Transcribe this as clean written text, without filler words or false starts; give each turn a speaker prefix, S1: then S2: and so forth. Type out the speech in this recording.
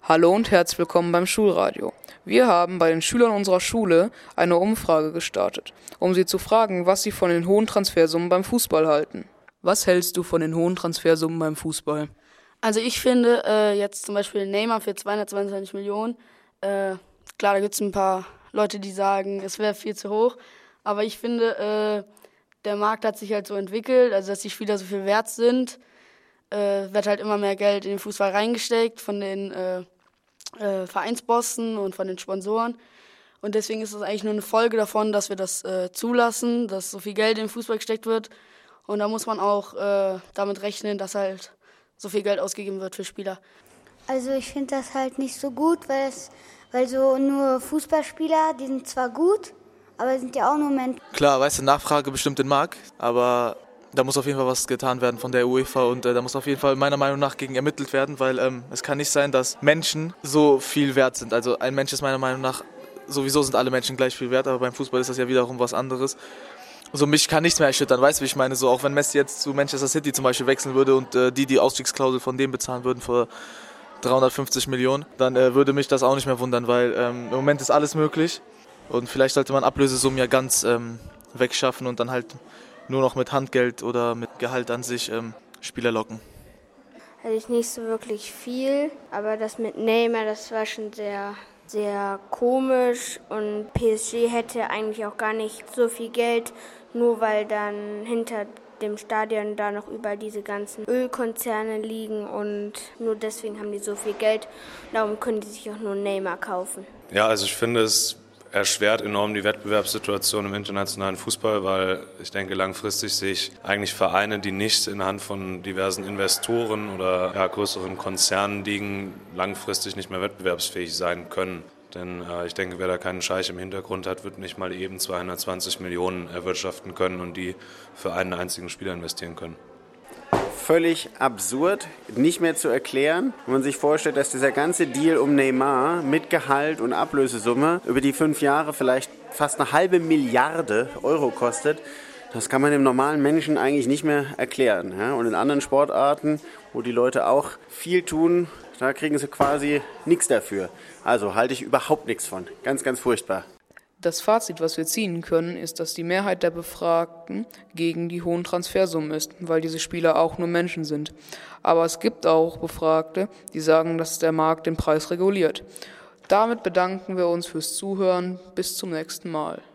S1: Hallo und herzlich willkommen beim Schulradio. Wir haben bei den Schülern unserer Schule eine Umfrage gestartet, um sie zu fragen, was sie von den hohen Transfersummen beim Fußball halten. Was hältst du von den hohen Transfersummen beim Fußball?
S2: Also ich finde jetzt zum Beispiel Neymar für 222 Millionen, klar, da gibt es ein paar Leute, die sagen, es wäre viel zu hoch, aber ich finde, der Markt hat sich halt so entwickelt, also dass die Spieler so viel wert sind, wird halt immer mehr Geld in den Fußball reingesteckt von den Vereinsbossen und von den Sponsoren. Und deswegen ist es eigentlich nur eine Folge davon, dass wir das zulassen, dass so viel Geld in den Fußball gesteckt wird. Und da muss man auch damit rechnen, dass halt so viel Geld ausgegeben wird für Spieler.
S3: Also ich finde das halt nicht so gut, weil so nur Fußballspieler, die sind zwar gut, aber sind ja auch nur Menschen.
S4: Klar, weißt du, Nachfrage bestimmt den Markt, aber da muss auf jeden Fall was getan werden von der UEFA und da muss auf jeden Fall meiner Meinung nach gegen ermittelt werden, weil es kann nicht sein, dass Menschen so viel wert sind. Also ein Mensch ist meiner Meinung nach, sowieso sind alle Menschen gleich viel wert, aber beim Fußball ist das ja wiederum was anderes. So mich kann nichts mehr erschüttern, weißt du, wie ich meine? So auch wenn Messi jetzt zu Manchester City zum Beispiel wechseln würde und die Ausstiegsklausel von dem bezahlen würden für 350 Millionen, dann würde mich das auch nicht mehr wundern, weil im Moment ist alles möglich und vielleicht sollte man Ablösesummen ja ganz wegschaffen und dann halt nur noch mit Handgeld oder mit Gehalt an sich Spieler locken.
S5: Also ich nicht so wirklich viel, aber das mit Neymar, das war schon sehr, sehr komisch und PSG hätte eigentlich auch gar nicht so viel Geld, nur weil dann hinter dem Stadion da noch überall diese ganzen Ölkonzerne liegen und nur deswegen haben die so viel Geld, darum können die sich auch nur Neymar kaufen.
S6: Ja, also ich finde, es erschwert enorm die Wettbewerbssituation im internationalen Fußball, weil ich denke, langfristig sehe ich eigentlich Vereine, die nicht in der Hand von diversen Investoren oder größeren Konzernen liegen, langfristig nicht mehr wettbewerbsfähig sein können. Denn ich denke, wer da keinen Scheich im Hintergrund hat, wird nicht mal eben 220 Millionen erwirtschaften können und die für einen einzigen Spieler investieren können.
S7: Völlig absurd, nicht mehr zu erklären. Wenn man sich vorstellt, dass dieser ganze Deal um Neymar mit Gehalt und Ablösesumme über die 5 Jahre vielleicht fast 1,5 Milliarde Euro kostet, das kann man dem normalen Menschen eigentlich nicht mehr erklären. Ja? Und in anderen Sportarten, wo die Leute auch viel tun, da kriegen sie quasi nichts dafür. Also halte ich überhaupt nichts von. Ganz, ganz furchtbar.
S1: Das Fazit, was wir ziehen können, ist, dass die Mehrheit der Befragten gegen die hohen Transfersummen ist, weil diese Spieler auch nur Menschen sind. Aber es gibt auch Befragte, die sagen, dass der Markt den Preis reguliert. Damit bedanken wir uns fürs Zuhören. Bis zum nächsten Mal.